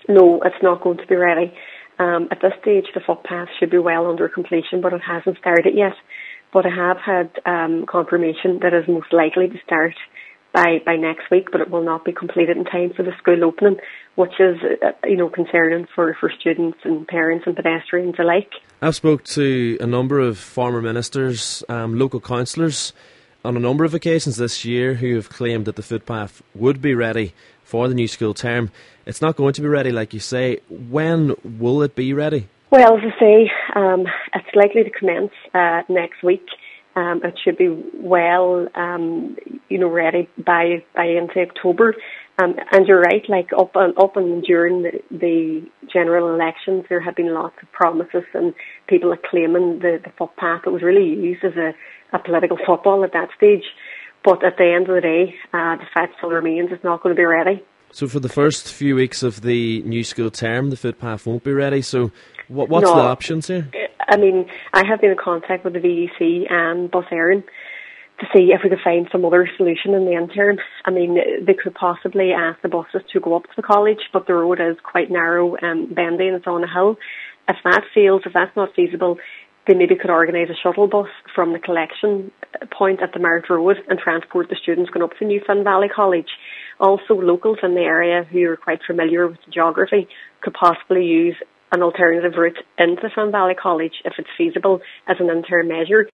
No, it's not going to be ready. At this stage, the footpath should be well under completion, but it hasn't started yet. But I have had confirmation that it is most likely to start by next week, but it will not be completed in time for the school opening, which is concerning for students and parents and pedestrians alike. I've spoke to a number of former ministers, local councillors, on a number of occasions this year who have claimed that the footpath would be ready for the new school term. It's not going to be ready, like you say. When will it be ready? Well, as I say, it's likely to commence next week. It should be well, ready by into October. And you're right, like up and during the general elections, there have been lots of promises and people are claiming the footpath. It was really used as a political football at that stage. But at the end of the day, the fact still remains it's not going to be ready. So for the first few weeks of the new school term, the footpath won't be ready. So what's the options here? I mean, I have been in contact with the VEC and Bus Éireann to see if we could find some other solution in the interim. I mean, they could possibly ask the buses to go up to the college, but the road is quite narrow and bendy and it's on a hill. If that fails, if that's not feasible, they maybe could organise a shuttle bus from the collection point at the Mart Road and transport the students going up to New Finn Valley College. Also, locals in the area who are quite familiar with the geography could possibly use an alternative route into Finn Valley College if it's feasible as an interim measure.